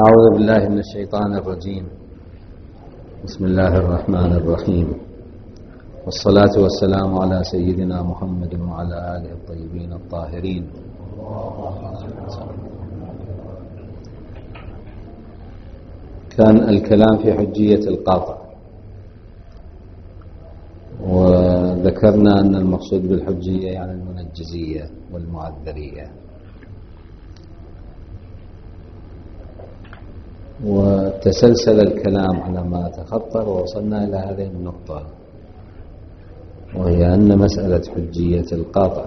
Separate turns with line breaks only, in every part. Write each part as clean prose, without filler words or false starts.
أعوذ بالله من الشيطان الرجيم. بسم الله الرحمن الرحيم، والصلاة والسلام على سيدنا محمد وعلى آله الطيبين الطاهرين. كان الكلام في حجية القاطع، وذكرنا أن المقصود بالحجية يعني المنجزية والمعذرية، وتسلسل الكلام على ما تخطر ووصلنا إلى هذه النقطة، وهي أن مسألة حجية القاطع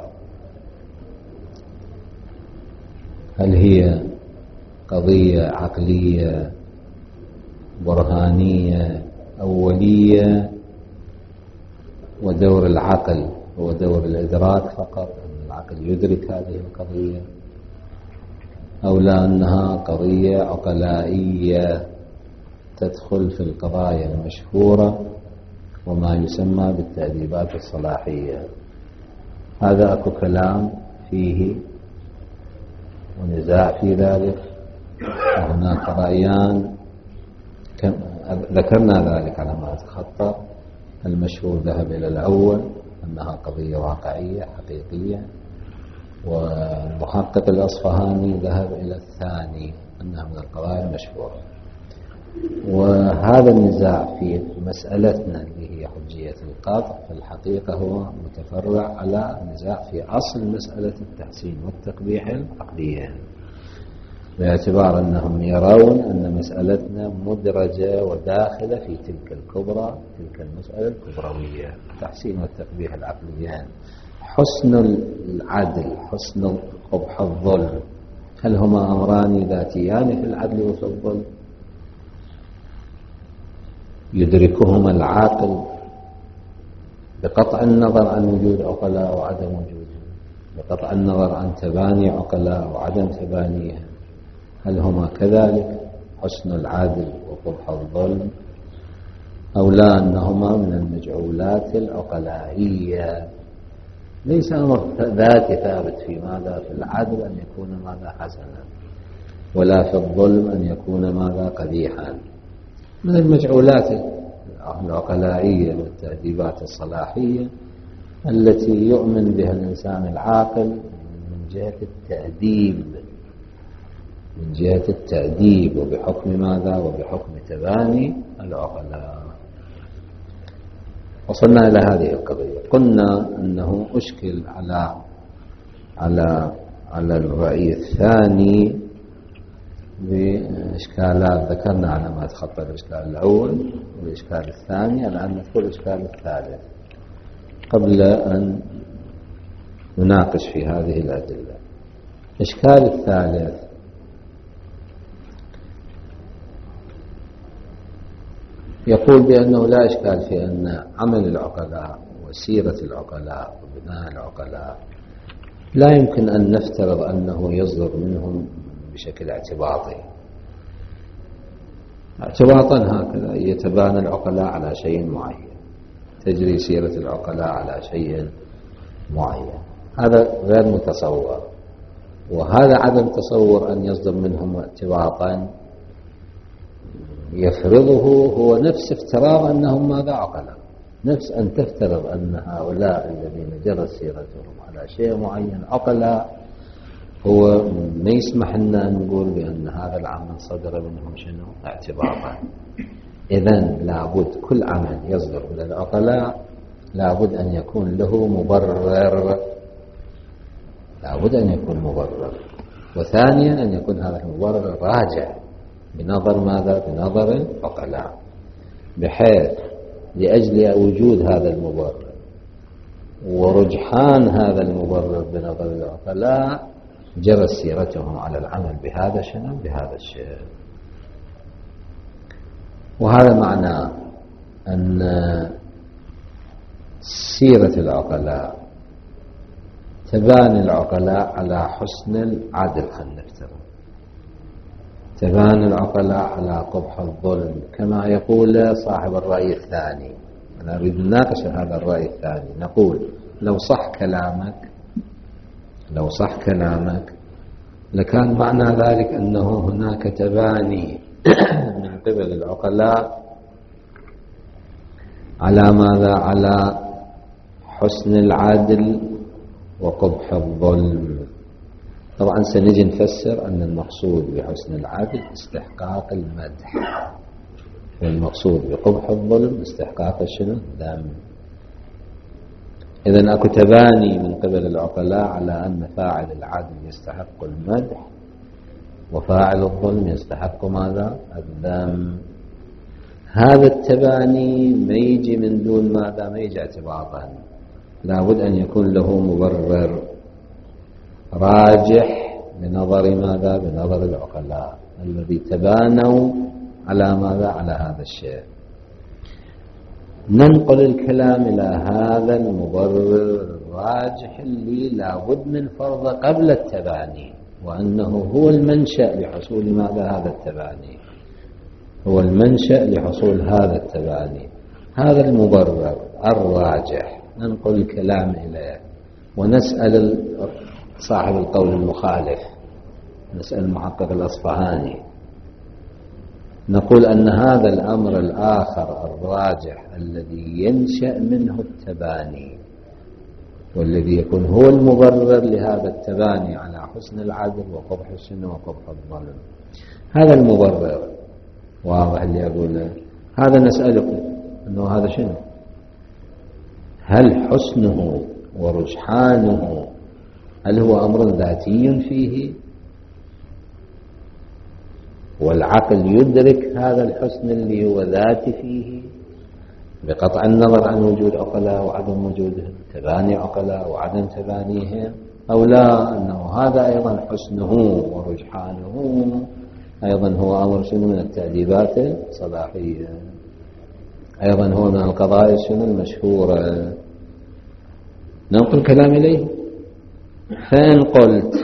هل هي قضية عقلية برهانية أولية، ودور العقل هو دور الإدراك فقط، أن العقل يدرك هذه القضية، أو لا أنها قضية عقلائية تدخل في القضايا المشهورة وما يسمى بالتأديبات الصلاحية. هذا أكو كلام فيه ونزاع في ذلك، وهناك رأيان ذكرنا ذلك على ما أتخطى. المشهور ذهب إلى الأول أنها قضية واقعية حقيقية، والمحقق الأصفهاني ذهب إلى الثاني أنها من القضايا المشهورة. وهذا النزاع في مسألتنا اللي هي حجية القاطع في الحقيقة هو متفرع على نزاع في أصل مسألة التحسين والتقبيح العقليين، باعتبار أنهم يرون أن مسألتنا مدرجة وداخلة في تلك الكبرى، تلك المسألة الكبروية، التحسين والتقبيح العقليين، حسن العدل، حسن قبح الظلم، هل هما أمران ذاتيان في العدل وفي الظلم يدركهما العاقل بقطع النظر عن وجود عقلاء وعدم وجودهم، بقطع النظر عن تباني عقلاء وعدم تبانيهم، هل هما كذلك حسن العدل وقبح الظلم، أو لا أنهما من المجعولات العقلائية؟ ليس أمر ذاتي ثابت في ماذا، في العدل أن يكون ماذا حسنا، ولا في الظلم أن يكون ماذا قبيحا، من المجعولات العقلائية والتأديبات الصلاحية التي يؤمن بها الإنسان العاقل من جهة التأديب، من جهة التأديب، وبحكم ماذا؟ وبحكم تباني العقلاء. وصلنا إلى هذه القضية، قلنا أنه أشكل على الرأي الثاني بإشكالات ذكرنا على ما تخطى الإشكال الأول والإشكال الثاني. الآن ندخل الإشكال الثالث قبل أن نناقش في هذه الأدلة. الإشكال الثالث يقول بأنه لا إشكال في أن عمل العقلاء وسيرة العقلاء وبناء العقلاء لا يمكن أن نفترض أنه يصدر منهم بشكل اعتباطي، اعتباطا هكذا يتبانى العقلاء على شيء معين، تجري سيرة العقلاء على شيء معين، هذا غير متصور. وهذا عدم تصور أن يصدر منهم اعتباطا يفرضه هو نفس افتراض أنهم ماذا عقلاء، نفس أن تفترض أن هؤلاء الذين جرت سيرتهم على شيء معين عقلاء، هو ما يسمح لنا أن نقول بأن هذا العمل صدر منهم شنو اعتباطا. إذن لابد كل عمل يصدر من العقلاء لابد أن يكون له مبرر، لابد أن يكون مبرر، وثانيا أن يكون هذا المبرر راجع بنظر ماذا؟ بنظر العقلاء، بحيث لأجل وجود هذا المبرر ورجحان هذا المبرر بنظر العقلاء جرت سيرتهم على العمل بهذا شنو؟ بهذا الشيء. وهذا معنى أن سيرة العقلاء تبان العقلاء على حسن العدل، خلينا نفترض تبان العقلاء على قبح الظلم، كما يقول صاحب الرأي الثاني. أنا أريد أن نناقش هذا الرأي الثاني، نقول لو صح كلامك لكان معنى ذلك أنه هناك تباني من قبل العقلاء على ماذا؟ على حسن العدل وقبح الظلم. طبعا سنجي نفسر أن المقصود بحسن العدل استحقاق المدح، والمقصود بقبح الظلم استحقاق شنو؟ ذم. إذن أكو تباني من قبل العقلاء على أن فاعل العدل يستحق المدح وفاعل الظلم يستحق ماذا؟ الذم. هذا التباني ما يجي من دون ماذا؟ ما يجي اعتباطا، لابد أن يكون له مبرر راجح بنظر ماذا؟ بنظر العقلاء الذي تبانوا على ماذا؟ على هذا الشيء. ننقل الكلام إلى هذا المبرر الراجح اللي لابد من فرضه قبل التباني، وأنه هو المنشأ لحصول ماذا؟ هذا التباني، هو المنشأ لحصول هذا التباني. هذا المبرر الراجح ننقل الكلام إليه، ونسأل صاحب القول المخالف، نسأل المحقق الأصفهاني، نقول أن هذا الأمر الآخر الراجح الذي ينشأ منه التباني والذي يكون هو المبرر لهذا التباني على حسن العدل وقبح الشنو وقبح الظلم، هذا المبرر واضح اللي أقوله. هذا نسألكم أنه هذا شنو؟ هل حسنه ورجحانه هل هو أمر ذاتي فيه والعقل يدرك هذا الحسن اللي هو ذاتي فيه بقطع النظر عن وجود عقلاء وعدم وجودهم، تباني عقلاء وعدم تبانيهم، أو لا أنه هذا أيضا حسنه ورجحانه أيضا هو أمر شنو؟ من التأديبات الصلاحية، أيضا هو من القضايا شنو؟ المشهورة. ننقل كلام إليه. فإن قلت،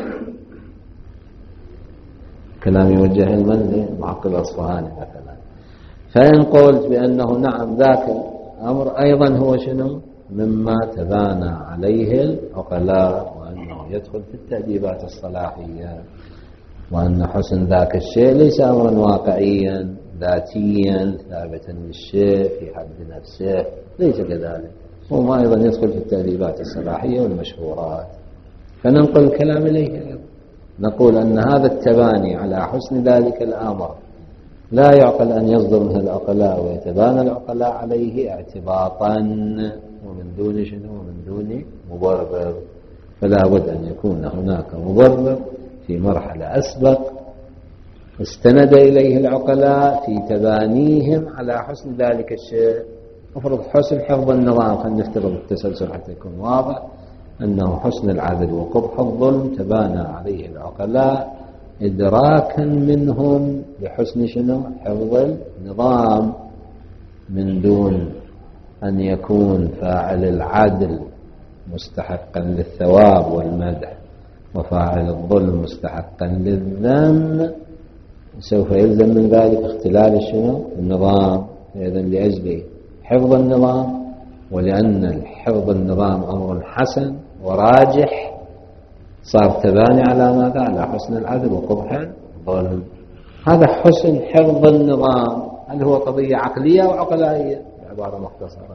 كلام يوجه المن معقل الأصفهاني مثلا، فإن قلت بأنه نعم ذاك الأمر أيضا هو شنو؟ مما تبانى عليه العقلاء، وأنه يدخل في التأديبات الصلاحية، وأن حسن ذاك الشيء ليس أمرا واقعيا ذاتيا ثابتا للشيء في حد نفسه، ليس كذلك، هو أيضا يدخل في التأديبات الصلاحية والمشهورات. فننقل الكلام إليه، نقول أن هذا التباني على حسن ذلك الأمر لا يعقل أن يصدر من العقلاء ويتبانى العقلاء عليه اعتباطا ومن دون شنو؟ ومن دون مبرر، فلا بد أن يكون هناك مبرر في مرحلة أسبق استند إليه العقلاء في تبانيهم على حسن ذلك الشيء. أفرض حسن حفظ النظام، خلينا نفترض التسلسل حتى يكون واضح، أنه حسن العدل وقبح الظلم تبانى عليه العقلاء إدراكا منهم لحسن شنو؟ حفظ النظام، من دون أن يكون فاعل العدل مستحقا للثواب والمدح وفاعل الظلم مستحقا للذم، سوف يلزم من ذلك اختلال شنو؟ النظام. إذن لأجل حفظ النظام، ولأن حفظ النظام أمر حسن وراجح، صار تباني على ماذا؟ على حسن العدل وقبح الظلم. هذا حسن حفظ النظام هل هو قضية عقلية أو عقلائية؟ بعبارة مختصرة،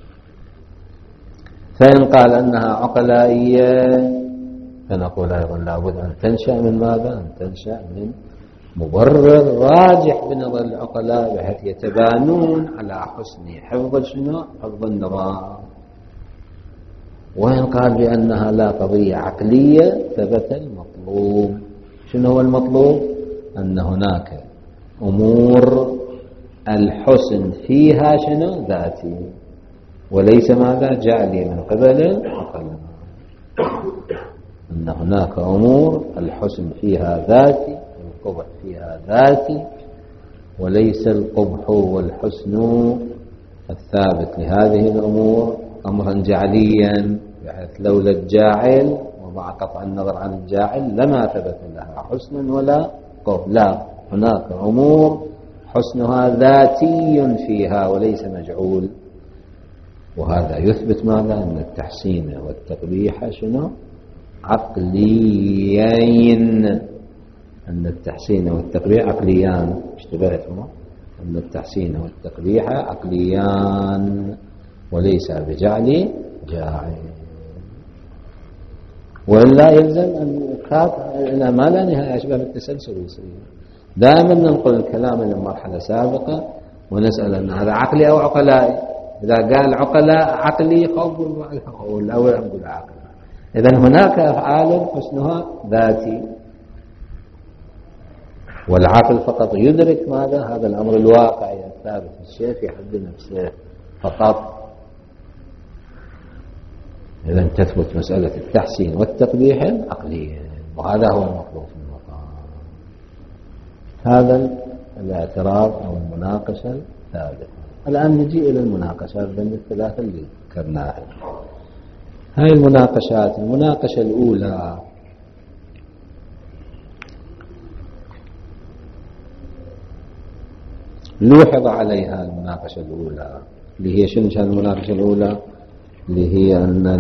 فإن قال أنها عقلائية فنقول أيضا لابد أن تنشأ من ماذا؟ أن تنشأ من مبرر راجح بنظر العقلاء بحيث يتبانون على حسن حفظ شنو؟ حفظ النظام. وإن قال بأنها لا قضية عقلية ثبت المطلوب. شنو هو المطلوب؟ أن هناك أمور الحسن فيها شنو؟ ذاتي، وليس ماذا؟ جعلي من قبل العقلاء. أن هناك أمور الحسن فيها ذاتي والقبح فيها ذاتي، وليس القبح والحسن الثابت لهذه الأمور أمرا جعليا، بحيث لولا الجاعل ومع قطع النظر عن الجاعل لما ثبت لها حسن ولا قبح. لا، هناك أمور حسنها ذاتي فيها وليس مجعول، وهذا يثبت ماذا؟ أن التحسين والتقبيح شنو؟ عقليين. أن التحسين والتقبيح عقليان، اشتبهتما، أن التحسين والتقبيح عقليان وليس بجعل جاعل، وإلا يلزم أن ما لا نهاية أشبه بالتسلسل يصير. دائما ننقل الكلام إلى مرحلة سابقة ونسأل أن هذا عقلي أو عقلائي. إذا قال عقلاء عقلي خوف الأول نقول عقل. إذن هناك أفعال حسنها ذاتي، والعقل فقط يدرك ماذا؟ هذا الأمر الواقعي الثابت الشيء في حد نفسه فقط. إذن تثبت مسألة التحسين والتقبيح عقليا، وهذا هو المطلوب في المقام. هذا الاعتراض أو المناقشة الثالثة. الآن نجي إلى المناقشات بين الثلاثة اللي ذكرناها. هاي المناقشات، المناقشة الأولى لوحظ عليها المناقشة الأولى اللي هي شنو؟ المناقشة الأولى اللي هي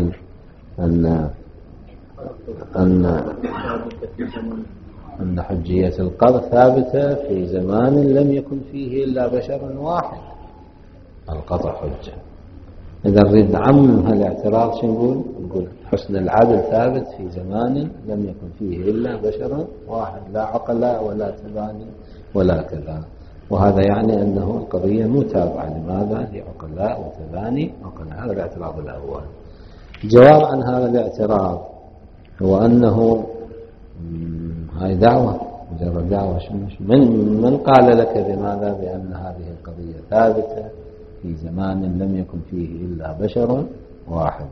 أن حجية القذف ثابتة في زمان لم يكن فيه إلا بشر واحد. القطع حجة. إذا نريد نعمم هالاعتراض شو نقول حسن العدل ثابت في زمان لم يكن فيه إلا بشر واحد، لا عقلاء ولا تباني ولا كذا. وهذا يعني أنه القضية متابعة. لماذا؟ لعقلاء وتباني عقلاء. هذا الاعتراض الأول. الجواب عن هذا الاعتراض هو أنه هاي دعوة، مجرد دعوة. من قال لك بماذا؟ بأن هذه القضية ثابتة في زمان لم يكن فيه إلا بشر واحد.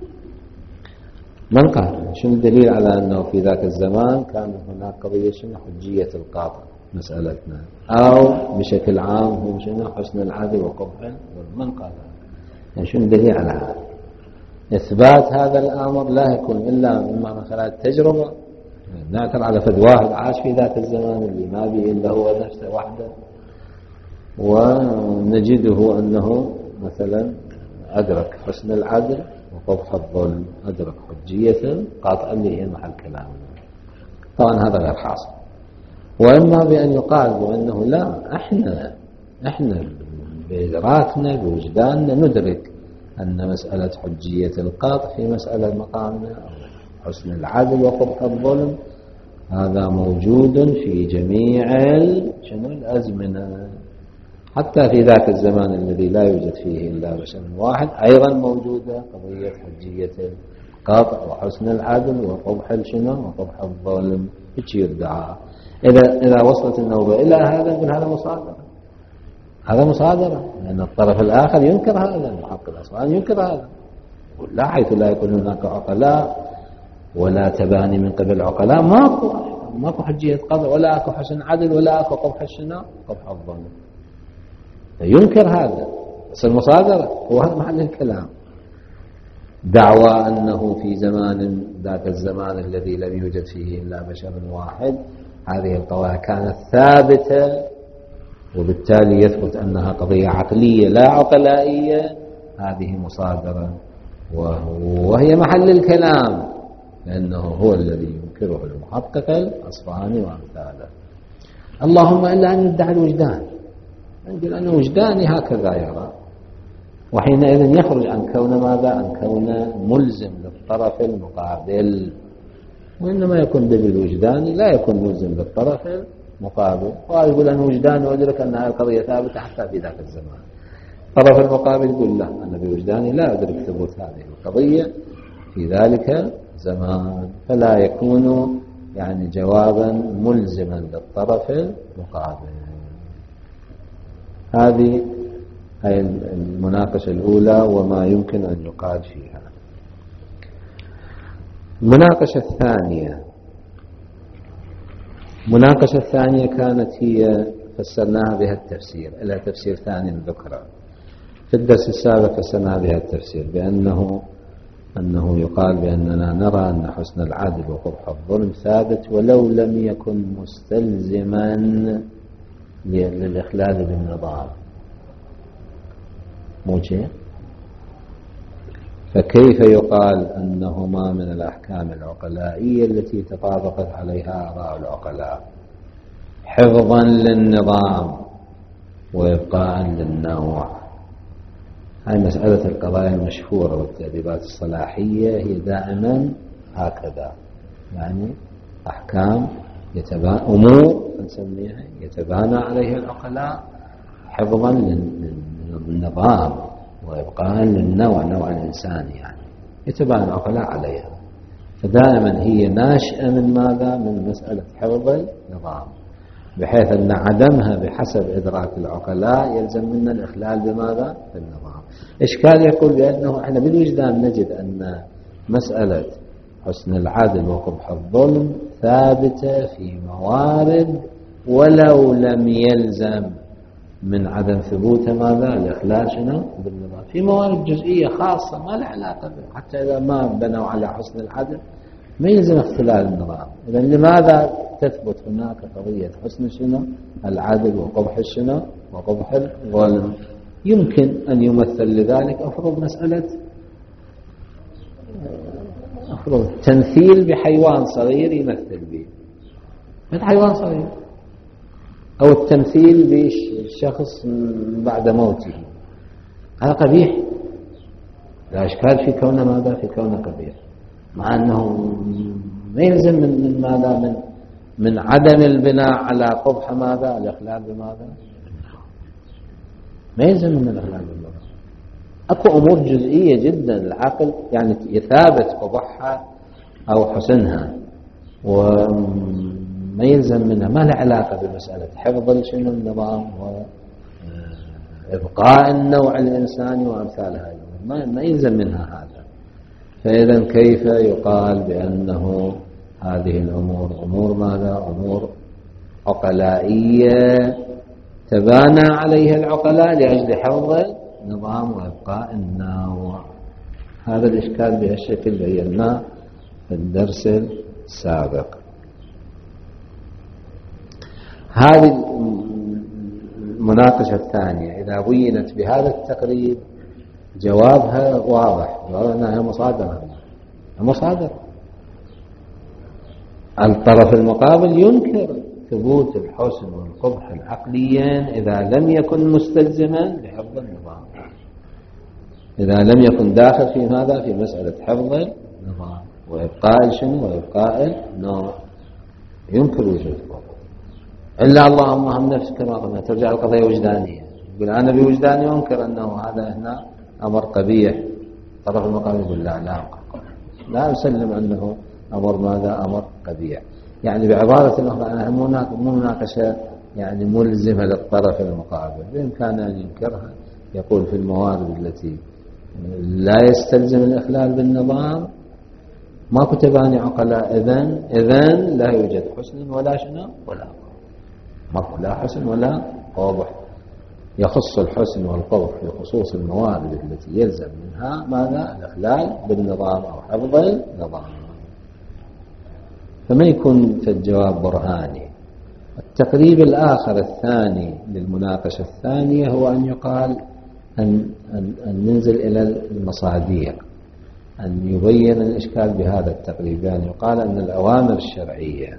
من قال؟ شنو الدليل على أنه في ذاك الزمان كان هناك قضية شنو؟ حجية القاطع مسألتنا، أو بشكل عام هو شنو؟ حسن العدل وقبح. من قال؟ يعني شنو الدليل على هذا؟ إثبات هذا الأمر لا يكون إلا من خلال التجربة. نعثر على فد واحد عاش في ذاك الزمان اللي ما به إلا هو نفسه وحده، ونجده أنه مثلا أدرك حسن العدل وقبح الظلم، أدرك حجية قاطعة اللي هي محل كلامنا. طبعا هذا غير حاصل. وإما بأن يقال بأنه لا، إحنا بإدراكنا بوجداننا ندرك أن مسألة حجية القاطع في مسألة مقامنا حسن العدل وقبح الظلم هذا موجود في جميع الأزمنة، حتى في ذاك الزمان الذي لا يوجد فيه إلا بشر واحد أيضا موجودة قضية حجية القاطع وحسن العدل وقبح وقبح الظلم. يجي يدعى إذا وصلت النوبة إلى هذا نقول هذا مصادرة. هذا مصادرة لأن الطرف الآخر ينكر هذا، المحقق الأصفهاني ينكر هذا، لا، حيث لا يكون هناك عقلاء ولا تباني من قبل عقلاء ماكو حجية قضاء ولا اكو حسن عدل ولا اكو قبح قبح الظلم. ينكر هذا، بس المصادرة هو هذا محل الكلام. دعوى أنه في زمان ذاك الزمان الذي لم يوجد فيه إلا بشر واحد هذه القضايا كانت ثابتة، وبالتالي يثبت أنها قضية عقلية لا عقلائية. هذه مصادرة وهي محل الكلام، لأنه هو الذي ينكره المحقق الأصفهاني وأمثاله. اللهم إلا أن يدعي الوجدان، نقول أن وجداني هكذا يرى، وحينئذ يخرج عن كون ماذا؟ عن كون ملزم للطرف المقابل، وإنما يكون بالوجدان لا يكون ملزم للطرف المقابل. ويقول أن وجداني وأدرك أن هذه القضية ثابتة حتى في ذاك الزمان. الطرف المقابل يقول لا، أنا بوجداني لا أدرك ثبوت هذه القضية في ذلك زمان، فلا يكون يعني جوابا ملزما للطرف المقابل. هذه هي المناقشة الأولى وما يمكن أن يقال فيها. المناقشة الثانية كانت هي فسرناها بها التفسير، إلى تفسير ثاني ذكر في الدرس السابق. فسرناها بها التفسير أنه يقال بأننا نرى أن حسن العدل وقبح الظلم ثابت ولو لم يكن مستلزما للإخلال بالنظام. مو شيء؟ فكيف يقال أنهما من الأحكام العقلائية التي تطابقت عليها آراء العقلاء؟ حفظا للنظام وإبقاء للنوع. هذه مسألة القضايا المشهورة والتأديبات الصلاحية هي دائما هكذا، يعني أحكام أمور نسميها يتبانى عليها العقلاء حفظا للنظام وإبقاء للنوع، نوع الإنسان يعني يتبانى العقلاء عليها. فدائما هي ناشئة من ماذا؟ من مسألة حفظ النظام، بحيث أن عدمها بحسب إدراك العقلاء يلزم منا الإخلال بماذا؟ بالنظام. إشكال يقول بأنه إحنا بالوجدان نجد أن مسألة حسن العدل وقبح الظلم ثابتة في موارد ولو لم يلزم من عدم ثبوتها ماذا؟ الإخلال شنو؟ بالنظام. في موارد جزئية خاصة ما لها علاقة به، حتى إذا ما بنوا على حسن العدل ما يلزم اختلال النظام. إذن لماذا تثبت هناك قضية حسن شنو؟ العدل وقبح شنو؟ وقبح الظلم. يمكن أن يمثل لذلك أفرض مسألة تمثيل بحيوان صغير يمثل به، من حيوان صغير، أو التمثيل بشخص بعد موته، هذا قبيح، لا إشكال في كونه ماذا؟ في كونه قبيح، مع أنه ما يلزم من ماذا؟ من عدم البناء على قبح ماذا؟ الإخلال بماذا؟ ما يلزم من الإخلال بالنظام. أكو أمور جزئية جدا العقل يعني يثابت قبحها أو حسنها وما يلزم منها، ما لها علاقة بمسألة حفظ شنو النظام وإبقاء النوع الإنساني وأمثال هذه الأمور، ما يلزم منها هذا. فإذا كيف يقال بأنه هذه الأمور أمور ماذا؟ أمور عقلائية تبانى عليها العقلاء لأجل حفظ النظام وإبقاء النوع. هذا الإشكال بهالشكل بيناه في الدرس السابق. هذه المناقشة الثانية إذا بينت بهذا التقريب جوابها واضح، أنها مصادرة. الطرف المقابل ينكر ثبوت الحسن والقبح العقليين إذا لم يكن مستلزما لحفظ النظام، إذا لم يكن داخل في ماذا؟ في مسألة حفظ النظام وإبقاء شنو؟ وإبقاء النوع. ينكر وجود القبح إلا اللهم هم نفس كما قلنا ترجع القضية وجدانية، يقول أنا بوجداني أنكر أنه هذا هنا أمر قبيح. الطرف المقابل يقول لا أسلم أنه أمر ماذا؟ أمر قبيح. يعني بعبارة أخرى أنا مو مناقشة يعني ملزمة للطرف المقابل، بإمكانه أن ينكرها، يقول في الموارد التي لا يستلزم الإخلال بالنظام ما كتباني عقلاء، إذن لا يوجد حسن ولا شنو ولا قبح، لا حسن ولا قبح. يخص الحسن والقبح في خصوص الموارد التي يلزم منها ماذا؟ الإخلال بالنظام أو حفظ النظام. فما يكون في الجواب برهاني. التقريب الآخر الثاني للمناقشة الثانية هو أن يقال أن ننزل إلى المصادر، أن يبين الإشكال بهذا التقريب، يعني يقال أن الأوامر الشرعية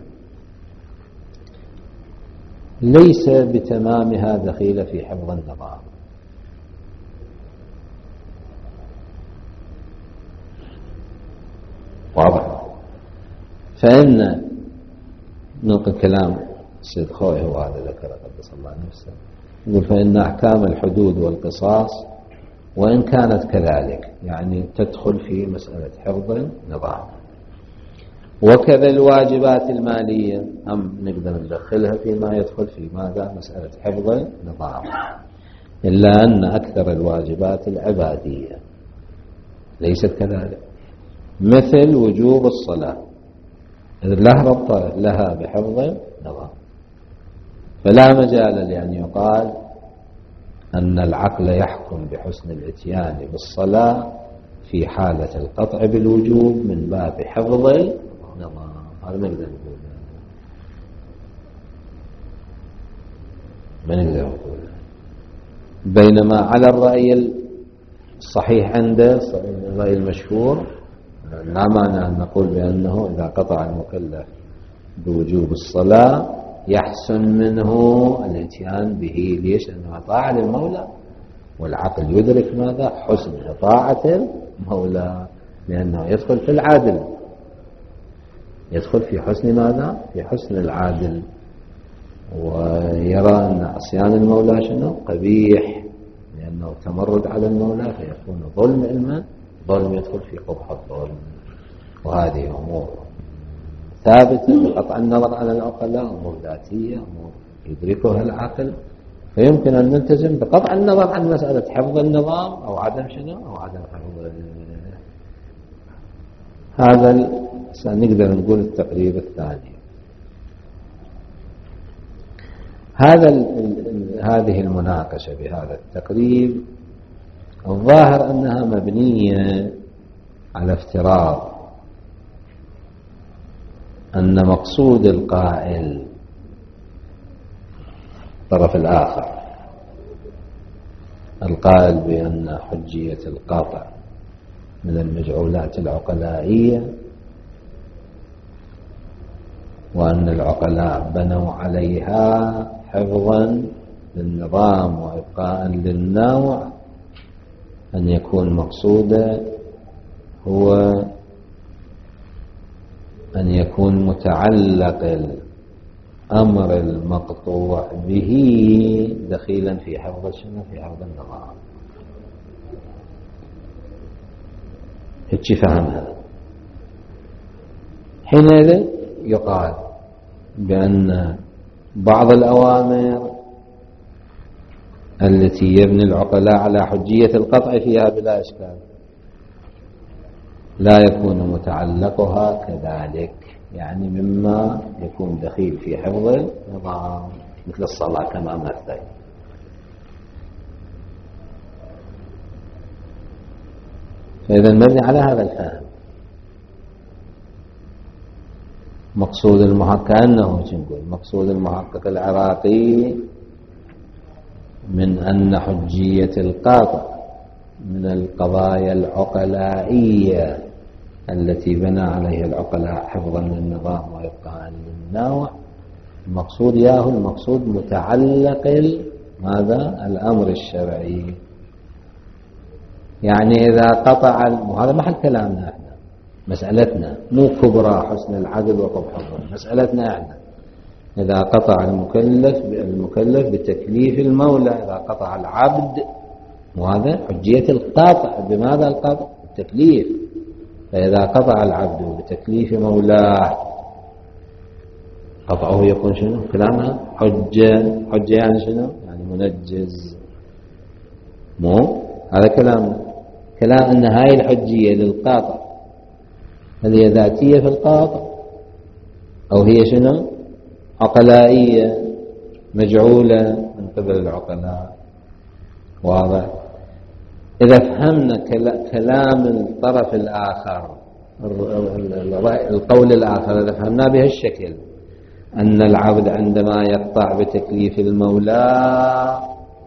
ليس بتمامها دخيلة في حفظ النظام. واضح؟ فإن نلقي كلام السيد خوي هو هذا ذكر قدس الله نفسه، يقول فإن أحكام الحدود والقصاص وإن كانت كذلك يعني تدخل في مسألة حفظ النظام، وكذا الواجبات المالية هم نقدر ندخلها فيما يدخل في ماذا؟ مسألة حفظ النظام، إلا أن أكثر الواجبات العبادية ليست كذلك، مثل وجوب الصلاة لا ربط لها بحفظ النظام، فلا مجال لأن يقال أن العقل يحكم بحسن الاتيان بالصلاة في حالة القطع بالوجوب من باب حفظ النظام. هذا ما نقدر نقول. بينما على الرأي الصحيح عنده الرأي المشهور لا مانع أن نقول بأنه إذا قطع المكلف بوجوب الصلاة يحسن منه الاتيان به. ليش؟ لأنه طاعة للمولى، والعقل يدرك ماذا؟ حسن طاعة المولى، لأنه يدخل في العادل، يدخل في حسن ماذا؟ في حسن العادل، ويرى أن عصيان المولى شنو؟ قبيح، لأنه تمرد على المولى فيكون ظلم. علما ظلم يدخل في قبح الظلم. وهذه أمور ثابتة بقطع النظر عن العقلاء، أمور ذاتية، أمور يدركها العقل، فيمكن أن نلتزم بقطع النظر عن مسألة حفظ النظام أو عدم شنو؟ أو عدم حفظ. هذا سنقدر نقول التقريب الثاني. هذه المناقشة بهذا التقريب الظاهر أنها مبنية على افتراض أن مقصود القائل الطرف الآخر القائل بأن حجية القاطع من المجعولات العقلائية، وأن العقلاء بنوا عليها حفظا للنظام وإبقاء للنوع، أن يكون مقصوده هو أن يكون متعلق الأمر المقطوع به دخيلا في حفظ شنو؟ في حفظ النظام. هيك فهمها. حينئذ يقال بأن بعض الأوامر التي يبني العقلاء على حجية القطع فيها بلا إشكال لا يكون متعلقها كذلك، يعني مما يكون دخيل في حفظ النظام، مثل الصلاة كما مثل. فإذا مبني على هذا الفهم. مقصود المحقق كأنه نقول مقصود المحقق العراقي من أن حجية القاطع من القضايا العقلائية التي بنى عليها العقلاء حفظا للنظام وإبقاء للنوع، المقصود ياهو المقصود متعلق ماذا؟ الأمر الشرعي. يعني إذا قطع، وهذا محل كلامنا احنا، مسألتنا مو كبرى حسن العدل وقبح الظلم، مسألتنا احنا إذا قطع المكلف بتكليف المولى، إذا قطع العبد، وهذا حجية القاطع بماذا؟ القطع التكليف. فإذا قطع العبد بتكليف مولاه قطعه يكون شنو؟ كلامها حجة. حجة يعني شنو؟ يعني منجز. مو هذا كلام أن هاي الحجية للقاطع هل هي ذاتية في القاطع أو هي شنو؟ عقلائية مجعولة من قبل العقلاء. واضح؟ إذا فهمنا كلام الطرف الآخر، القول الآخر، إذا فهمنا بهالشكل أن العبد عندما يقطع بتكليف المولى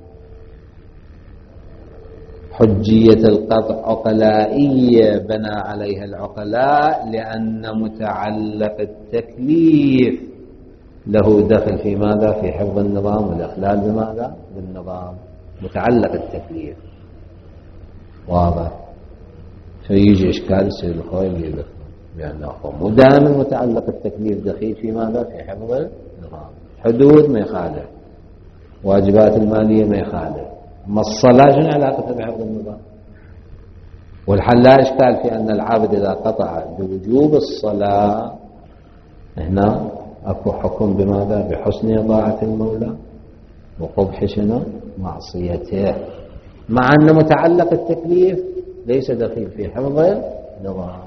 حجية القطع عقلائية بنى عليها العقلاء، لأن متعلق التكليف له دخل في ماذا؟ في حفظ النظام والإخلال بماذا؟ بالنظام. متعلق التكليف. واضح؟ فيجي إشكال يصير الخويل يذكر بأنه دائما متعلق التكليف دخيل في ماذا؟ في حفظ النظام. حدود ما يخالف، واجبات المالية ما يخالف، ما الصلاة شنو علاقتها بحفظ النظام؟ والحل لا إشكال في أن العبد إذا قطع بوجوب الصلاة هنا أكو حكم بماذا؟ بحسن طاعة المولى وقبح شنو؟ معصيته، مع أن متعلق التكليف ليس دخيل في حفظ النظام.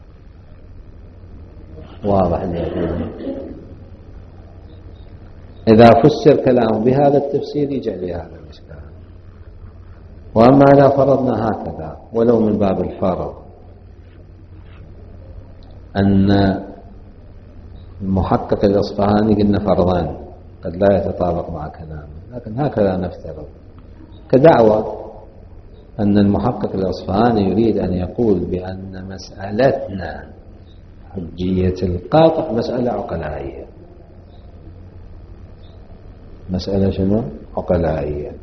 واضح لي؟ إذا فسر كلامه بهذا التفسير يجعل هذا الإشكال. وأما إذا فرضنا هكذا ولو من باب الفرض أن المحقق الإصفهاني قلنا فرضان قد لا يتطابق مع كلامه، لكن هكذا نفترض كدعوة أن المحقق الإصفهاني يريد أن يقول بأن مسألتنا حجية القاطع مسألة عقلائية، مسألة شنو؟ عقلائية.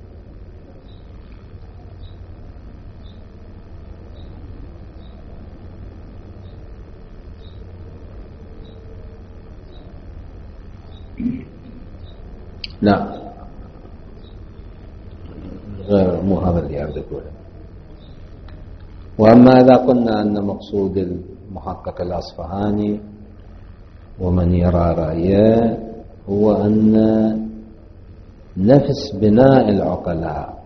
لا غير، مو هذا اللي أريد أقوله. وأما إذا قلنا أن مقصود المحقق الأصفهاني ومن يرى رأيه هو أن نفس بناء العقلاء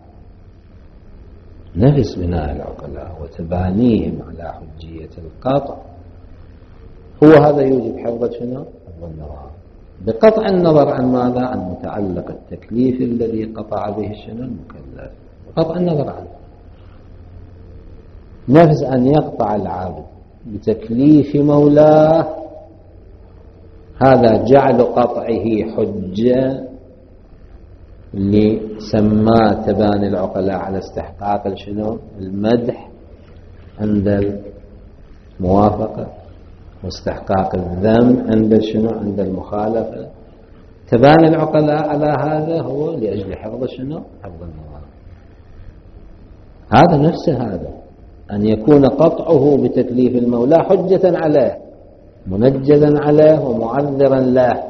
وتبانيهم على حجية القطع هو هذا يوجب حفظ شنو؟ حفظ النظام، بقطع النظر عن ماذا؟ عن متعلق التكليف الذي قطع به شنو؟ المكلف، بقطع النظر عنه. نفس أن يقطع العبد بتكليف مولاه، هذا جعل قطعه حجة اللي سماه تباني العقلاء على استحقاق شنو؟ المدح عند الموافقة، واستحقاق الذم عند شنو؟ عند المخالفة. تباني العقلاء على هذا هو لأجل حفظ شنو؟ حفظ النظام. هذا نفسه، هذا أن يكون قطعه بتكليف المولى حجة عليه، منجزا عليه ومعذرا له،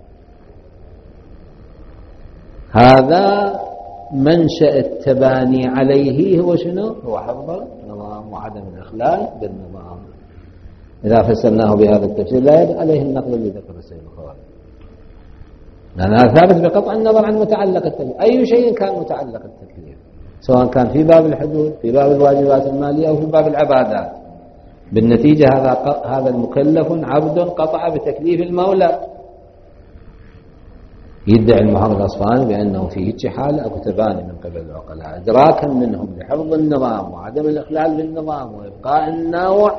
هذا منشأ التباني عليه هو شنو؟ هو حفظ النظام وعدم الإخلال بالنظام. إذا فسرناه بهذا التفسير لا يدل عليه النقل الذي ذكر السيد الخواري، لأن هذا ثابت بقطع النظر عن متعلق التكليف، أي شيء كان متعلق التكليف، سواء كان في باب الحدود، في باب الواجبات المالية، أو في باب العبادات. بالنتيجة هذا المكلف عبد قطع بتكليف المولى. يدعي المحقق الأصفهاني بأنه فيه حالة أو تباني من قبل العقلاء إدراكا منهم لحفظ النظام وعدم الإخلال بالنظام وإبقاء النوع،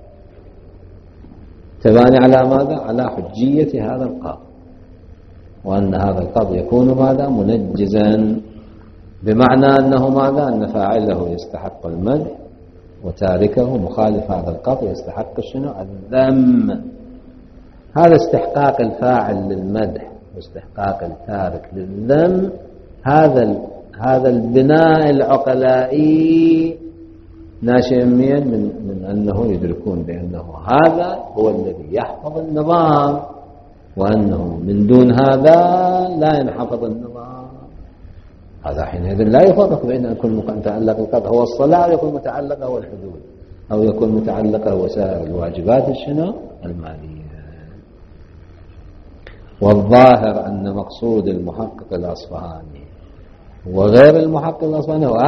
تباني على ماذا؟ على حجية هذا القاضي، وأن هذا القاضي يكون ماذا؟ منجزا، بمعنى أنه ماذا؟ أن فاعله يستحق المدح وتاركه مخالف هذا القاضي يستحق شنو؟ الذم. هذا استحقاق الفاعل للمدح واستحقاق التارك للذم، هذا البناء العقلائي ناشئ من أنه يدركون بأنه هذا هو الذي يحفظ النظام، وأنه من دون هذا لا ينحفظ النظام. هذا حينئذ لا يفرق بين أن يكون متعلق القطع هو الصلاة، أو يكون متعلق هو الحدود، أو يكون متعلق هو سائر الواجبات الشنو؟ المالية. والظاهر أن مقصود المحقق الأصفهاني وغير المحقق الأصفهاني هو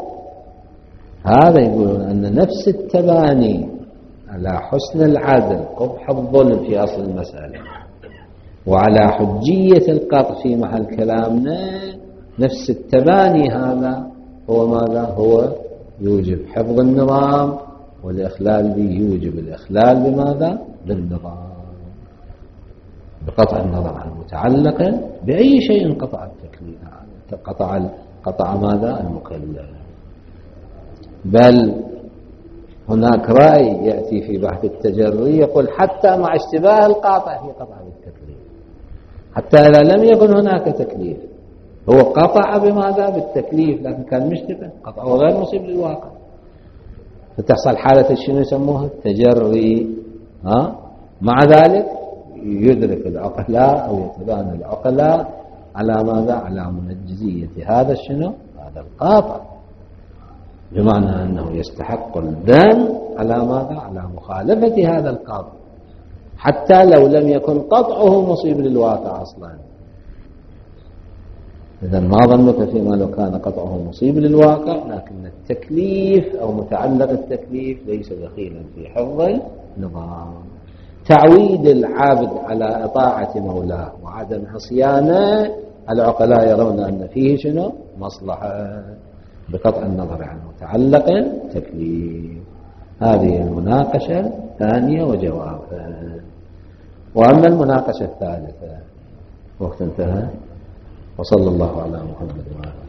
هذا يقولون أن نفس التباني على حسن العدل قبح الظلم في أصل المسألة، وعلى حجية القطع في محل كلامنا، نفس التباني هذا هو ماذا؟ هو يوجب حفظ النظام، والإخلال به يوجب الإخلال بماذا؟ بالنظام، بقطع النظر عن متعلق بأي شيء قطع التكليف، قطع ماذا؟ المكلف. بل هناك رأي يأتي في بحث التجري يقول حتى مع اشتباه القاطع في قطع التكليف، حتى إذا لم يكن هناك تكليف هو قطع بماذا؟ بالتكليف، لكن كان مشتبه، قطعه غير مصيب للواقع، فتحصل حالة شنو يسموها؟ التجري. مع ذلك يدرك العقلاء أو يتبان العقلاء على ماذا؟ على منجزية هذا الشنو؟ هذا القاطع، بمعنى أنه يستحق الذم على ماذا؟ على مخالفة هذا القاطع، حتى لو لم يكن قطعه مصيب للواقع أصلا. إذن ما ظنك فيما لو كان قطعه مصيب للواقع، لكن التكليف أو متعلق التكليف ليس دخيلا في حفظ النظام. تعويد العابد على إطاعة مولاه وعدم عصيانه، العقلاء يرون أن فيه شنو؟ مصلحة، بقطع النظر عن متعلق التكليف. هذه المناقشة الثانية وجوابها. وأما المناقشة الثالثة، وقت انتهى، وصلى الله على محمد وعلى